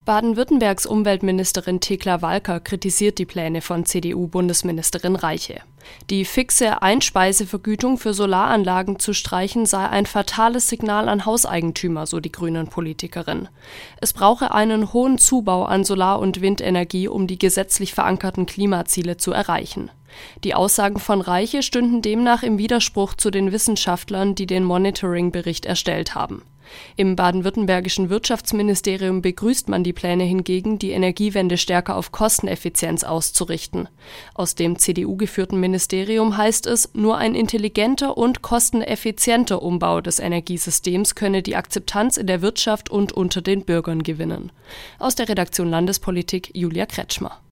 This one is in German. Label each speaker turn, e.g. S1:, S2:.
S1: Baden-Württembergs Umweltministerin Thekla Walker kritisiert die Pläne von CDU-Bundesministerin Reiche. Die fixe Einspeisevergütung für Solaranlagen zu streichen sei ein fatales Signal an Hauseigentümer, so die Grünen-Politikerin. Es brauche einen hohen Zubau an Solar- und Windenergie, um die gesetzlich verankerten Klimaziele zu erreichen. Die Aussagen von Reiche stünden demnach im Widerspruch zu den Wissenschaftlern, die den Monitoring-Bericht erstellt haben. Im baden-württembergischen Wirtschaftsministerium begrüßt man die Pläne hingegen, die Energiewende stärker auf Kosteneffizienz auszurichten. Aus dem CDU-geführten Ministerium heißt es, nur ein intelligenter und kosteneffizienter Umbau des Energiesystems könne die Akzeptanz in der Wirtschaft und unter den Bürgern gewinnen. Aus der Redaktion Landespolitik Julia Kretschmer.